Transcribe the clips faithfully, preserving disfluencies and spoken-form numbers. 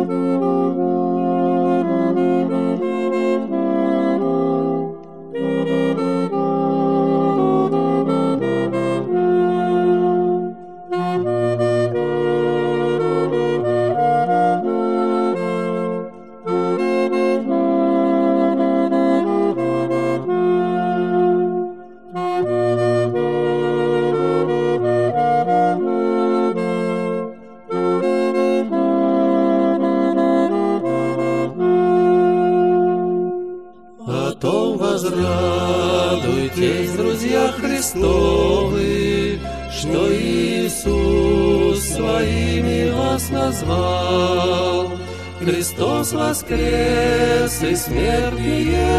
Возрадуйтесь, друзья Христовы, что Иисус своими вас назвал. Христос воскрес, и смертные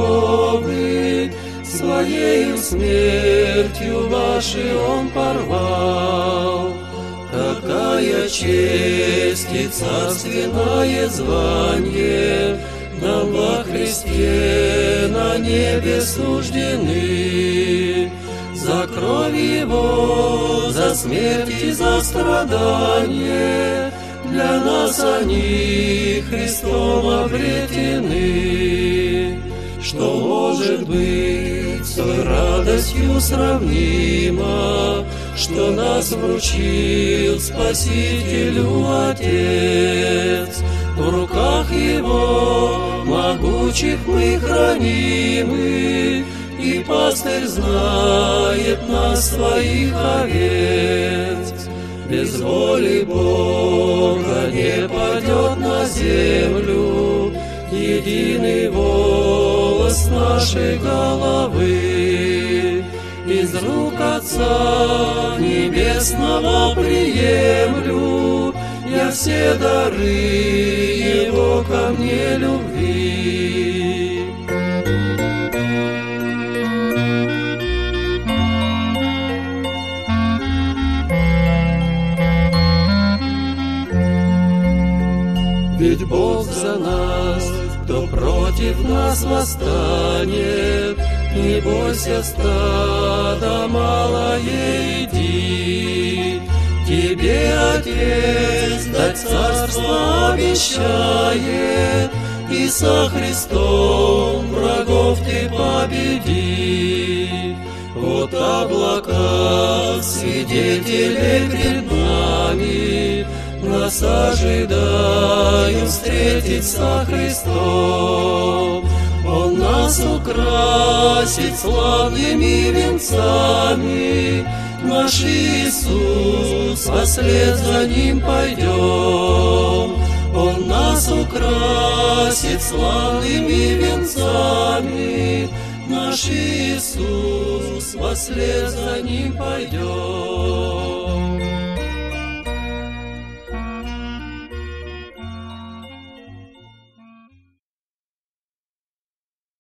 оковы Своею смертью ваши Он порвал. Какая честь и царственное звание нам во Христе на небе суждены. За кровь Его, за смерть и за страдание для нас они Христом обретены. Что может быть с той радостью сравнимо, что нас вручил Спасителю Отец? В руках Его могучих мы хранимы, и пастырь знает нас, своих овец. Без воли Бога не падет на землю единый волос нашей головы. Из рук Отца Небесного приемлю я все дары Его ко мне любви. Ведь Бог за нас, кто против нас восстанет. Не бойся, стадо малое, иди. Тебе Отец дать царство обещает, и со Христом врагов ты победи. Вот облака свидетелей пред нами, нас ожидают встретить со Христом. Он нас украсит славными венцами, наш Иисус, вслед за Ним пойдем. Он нас украсит славными венцами, наш Иисус, вслед за Ним пойдем.